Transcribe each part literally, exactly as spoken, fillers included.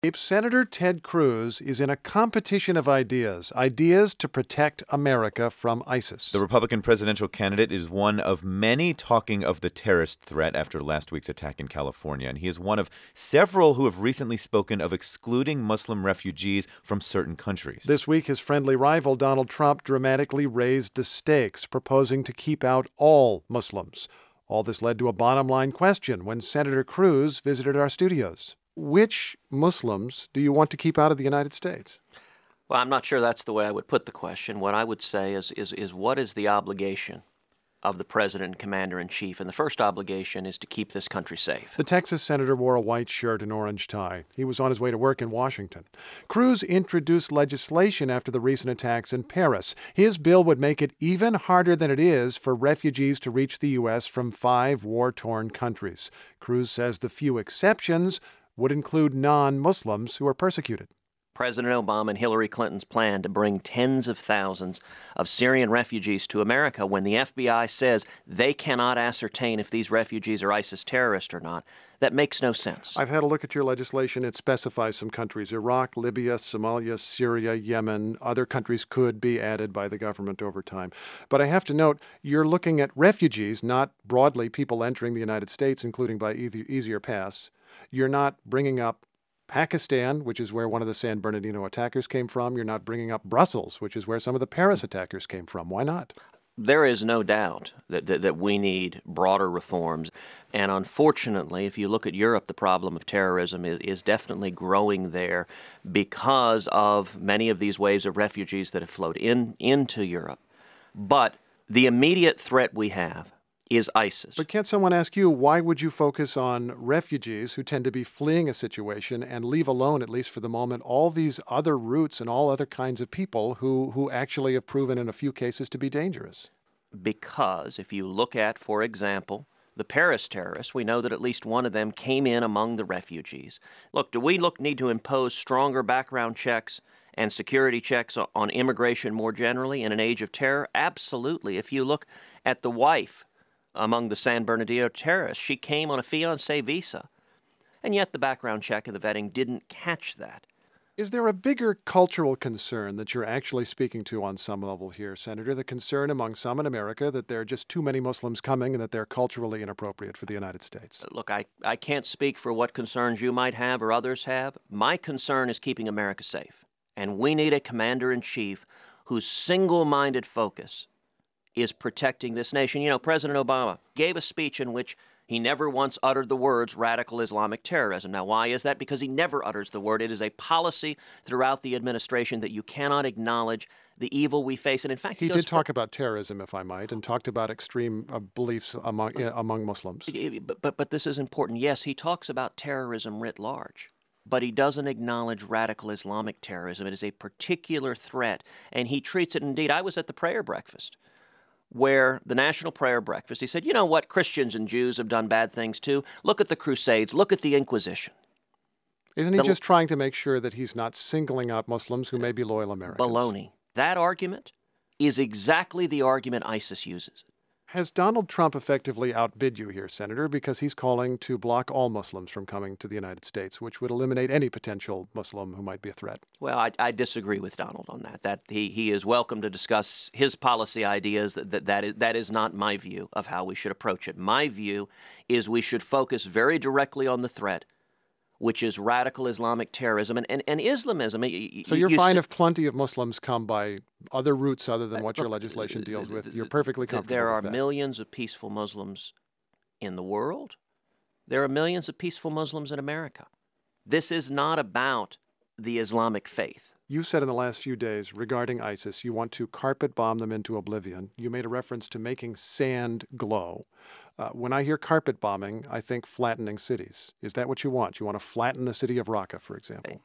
Senator Ted Cruz is in a competition of ideas, ideas to protect America from ISIS. The Republican presidential candidate is one of many talking of the terrorist threat after last week's attack in California, and he is one of several who have recently spoken of excluding Muslim refugees from certain countries. This week, his friendly rival, Donald Trump, dramatically raised the stakes, proposing to keep out all Muslims. All this led to a bottom-line question when Senator Cruz visited our studios. Which Muslims do you want to keep out of the United States? Well, I'm not sure that's the way I would put the question. What I would say is, is, is what is the obligation of the president and commander-in-chief? And the first obligation is to keep this country safe. The Texas senator wore a white shirt and orange tie. He was on his way to work in Washington. Cruz introduced legislation after the recent attacks in Paris. His bill would make it even harder than it is for refugees to reach the U S from five war-torn countries. Cruz says the few exceptions would include non-Muslims who are persecuted. President Obama and Hillary Clinton's plan to bring tens of thousands of Syrian refugees to America when the F B I says they cannot ascertain if these refugees are ISIS terrorists or not, that makes no sense. I've had a look at your legislation. It specifies some countries: Iraq, Libya, Somalia, Syria, Yemen. Other countries could be added by the government over time. But I have to note, you're looking at refugees, not broadly people entering the United States, including by easy, easier paths. You're not bringing up Pakistan, which is where one of the San Bernardino attackers came from. You're not bringing up Brussels, which is where some of the Paris attackers came from. Why not? There is no doubt that, that, that we need broader reforms. And unfortunately, if you look at Europe, the problem of terrorism is, is definitely growing there because of many of these waves of refugees that have flowed in into Europe. But the immediate threat we have is ISIS. But can't someone ask you, why would you focus on refugees who tend to be fleeing a situation and leave alone, at least for the moment, all these other routes and all other kinds of people who, who actually have proven in a few cases to be dangerous? Because if you look at, for example, the Paris terrorists, we know that at least one of them came in among the refugees. Look, do we look need to impose stronger background checks and security checks on immigration more generally in an age of terror? Absolutely. If you look at the wife among the San Bernardino terrorists, she came on a fiancé visa, and yet the background check and the vetting didn't catch that. Is there a bigger cultural concern that you're actually speaking to on some level here, Senator? The concern among some in America that there are just too many Muslims coming and that they're culturally inappropriate for the United States? Look, I, I can't speak for what concerns you might have or others have. My concern is keeping America safe, and we need a commander-in-chief whose single-minded focus is protecting this nation. You know, President Obama gave a speech in which he never once uttered the words radical Islamic terrorism. Now, why is that? Because he never utters the word. It is a policy throughout the administration that you cannot acknowledge the evil we face. And in fact, he, he did talk for, about terrorism, if I might, and talked about extreme uh, beliefs among uh, among Muslims. But, but but this is important. Yes, he talks about terrorism writ large, but he doesn't acknowledge radical Islamic terrorism. It is a particular threat, and he treats it. Indeed, I was at the prayer breakfast, where the National Prayer Breakfast, he said, you know what, Christians and Jews have done bad things too. Look at the Crusades. Look at the Inquisition. Isn't he the, just trying to make sure that he's not singling out Muslims who may be loyal Americans? Baloney. That argument is exactly the argument ISIS uses. Has Donald Trump effectively outbid you here, Senator, because he's calling to block all Muslims from coming to the United States, which would eliminate any potential Muslim who might be a threat? Well, I, I disagree with Donald on that. That he, he is welcome to discuss his policy ideas. That, that, that, is, that is not my view of how we should approach it. My view is we should focus very directly on the threat, which is radical Islamic terrorism and, and, and Islamism. So you're you fine s- if plenty of Muslims come by other routes other than what your legislation deals with. You're perfectly comfortable There are with that. millions of peaceful Muslims in the world. There are millions of peaceful Muslims in America. This is not about the Islamic faith. You said in the last few days regarding ISIS, you want to carpet bomb them into oblivion. You made a reference to making sand glow. Uh, when I hear carpet bombing, I think flattening cities. Is that what you want? You want to flatten the city of Raqqa, for example?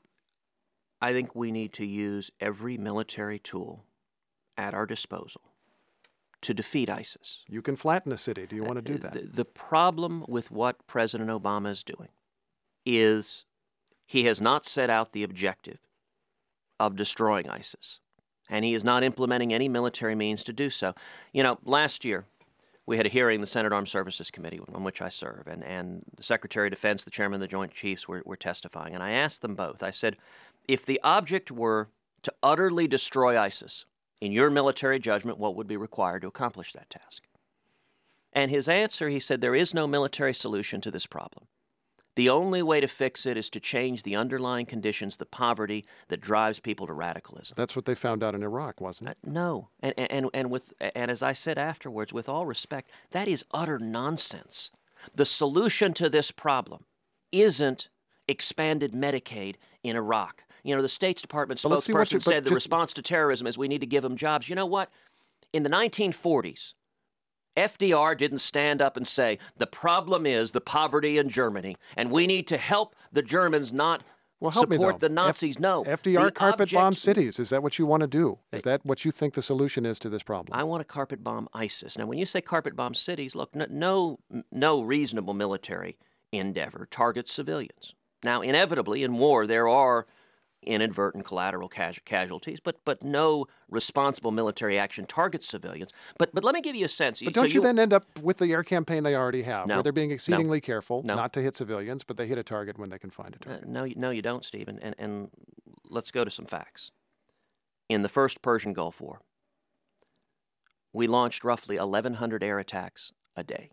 I think we need to use every military tool at our disposal to defeat ISIS. You can flatten a city. Do you want to do that? The, the problem with what President Obama is doing is he has not set out the objective of destroying ISIS, and he is not implementing any military means to do so. You know, last year, we had a hearing in the Senate Armed Services Committee on which I serve, and, and the Secretary of Defense, the Chairman of the Joint Chiefs were, were testifying. And I asked them both, I said, if the object were to utterly destroy ISIS, in your military judgment, what would be required to accomplish that task? And his answer, he said, there is no military solution to this problem. The only way to fix it is to change the underlying conditions, the poverty that drives people to radicalism. That's what they found out in Iraq, wasn't it? Uh, no. And, and, and, with, and as I said afterwards, with all respect, that is utter nonsense. The solution to this problem isn't expanded Medicaid in Iraq. You know, the State Department But let's see what spokesperson you- but said the just- response to terrorism is we need to give them jobs. You know what? In the nineteen forties, F D R didn't stand up and say, the problem is the poverty in Germany, and we need to help the Germans not Well, help me, support though. the Nazis. F- no. F D R The carpet bomb object- cities. Is that what you want to do? Is that what you think the solution is to this problem? I want to carpet bomb ISIS. Now, when you say carpet bomb cities, look, no, no, no reasonable military endeavor targets civilians. Now, inevitably, in war, there are inadvertent collateral cas- casualties, but but no responsible military action targets civilians. But but let me give you a sense. But don't so you then end up with the air campaign they already have, No. where they're being exceedingly careful No. not to hit civilians, but they hit a target when they can find a Uh, target? no, you- no, you don't, Stephen. And, and let's go to some facts. In the first Persian Gulf War, we launched roughly eleven hundred air attacks a day.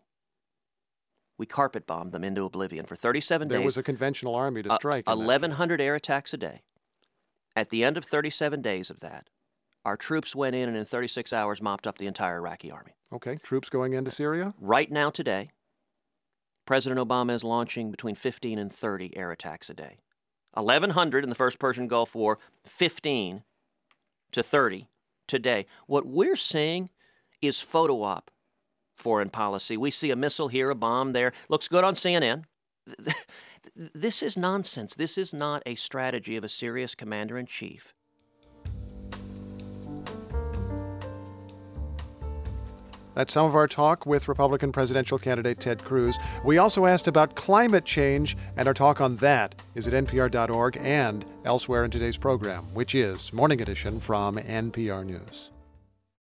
We carpet bombed them into oblivion for thirty-seven There days. was a conventional army to strike. in that eleven case. hundred air attacks a day. At the end of thirty-seven days of that, our troops went in and in thirty-six hours mopped up the entire Iraqi army. Okay, troops going into Syria? Right now, today, President Obama is launching between fifteen and thirty air attacks a day. eleven hundred in the first Persian Gulf War, fifteen to thirty today. What we're seeing is photo op foreign policy. We see a missile here, a bomb there. Looks good on C N N. This is nonsense. This is not a strategy of a serious commander-in-chief. That's some of our talk with Republican presidential candidate Ted Cruz. We also asked about climate change, and our talk on that is at N P R dot org and elsewhere in today's program, which is Morning Edition from N P R News.